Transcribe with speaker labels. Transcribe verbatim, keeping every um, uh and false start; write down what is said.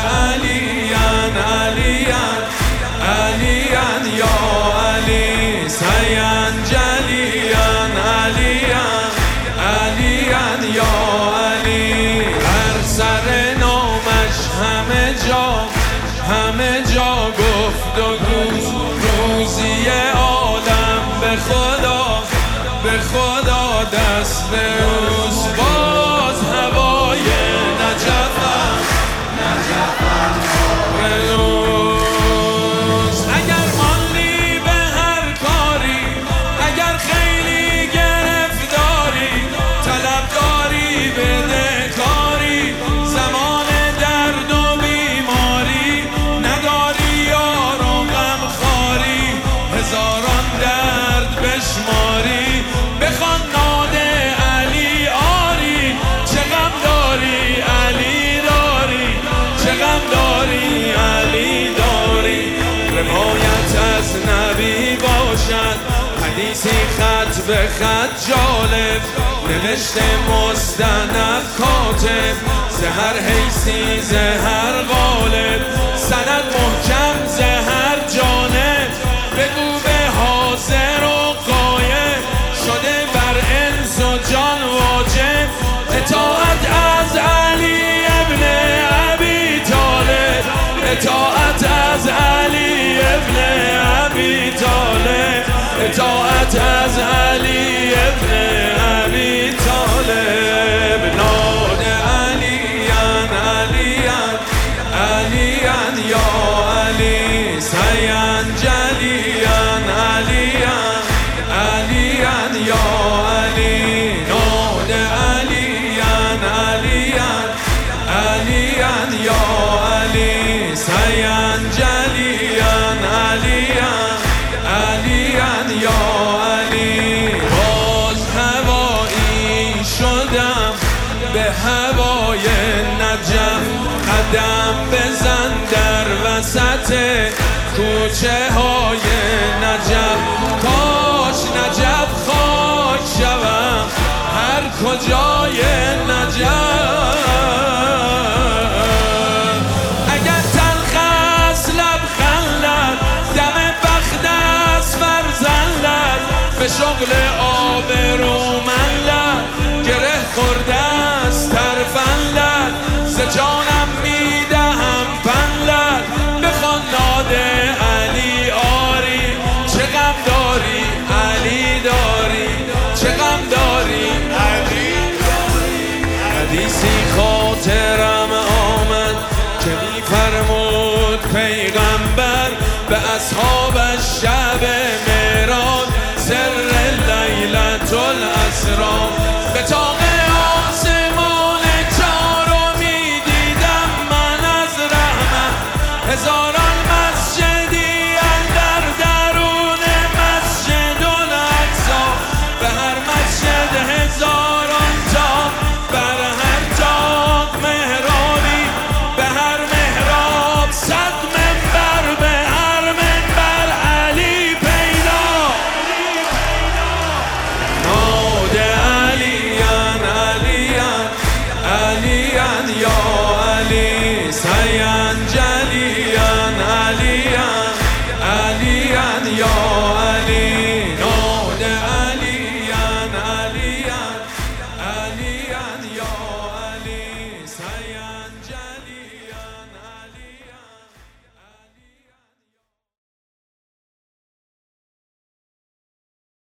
Speaker 1: علیان علیان علیان یا علی سینجلیان علیان علیان یا علی هر سر نامش همه جا همه جا گفت و گوز روزی عالم به خدا به خدا دست روز باز هوای نجفم نجفم روز اگر مالی به هر کاری اگر خیلی گرفتاری طلبداری بدهکاری زمان درد و بیماری نداری یار و غمخواری هزاران درد بشماری بخوان ناد علی آری چه غم داری علی داری چه غم داری علی داری روایت از نبی باشد حدیثی خط به خط جالب نوشته مستند کاتب زهر حیثی زهر غالب سند محکم زهر جانب بگو به حاضر و غایب شده بر انس و جان واجب اطاعت از علی ابن ابی طالب اطاعت از علی ابن ابی طالب اطاعت از علی ابن ابی طالب ناد علیان علیان علیان یا علی سینجلیان علیان علیان یا علی ناد علیان علیان علیان یا علی سینجلیان علیان علیان یا علی باز هوایی شدم به هوای نجف قدم بزن در وسط کوچه های نجف کاش نجف خاک شوم هر کجای نجف اگر تلخ است لبخندت دم بخت است فرزندت به شغل آبرومندت گره خورده است ترفندت ز جانم میدهم پندت بخوان ناد علی آری چه غم داری علی داری چه غم داری علی داری حدیثی خاطرم آمد که میفرمود پیغمبر به اصحابش شب معراج سر لیلة الاسری به طاق آسمان چهارم میدیدم من از رحمت هزاران مسجدی اندر درون مسجد الاقصی به هر مسجد هزاران تا بر هر طاق محرابی به هر محراب صد منبر به هر منبر علی پیدا ناد علیان علیان علیان یا علی سینجلیان علیان علیان یا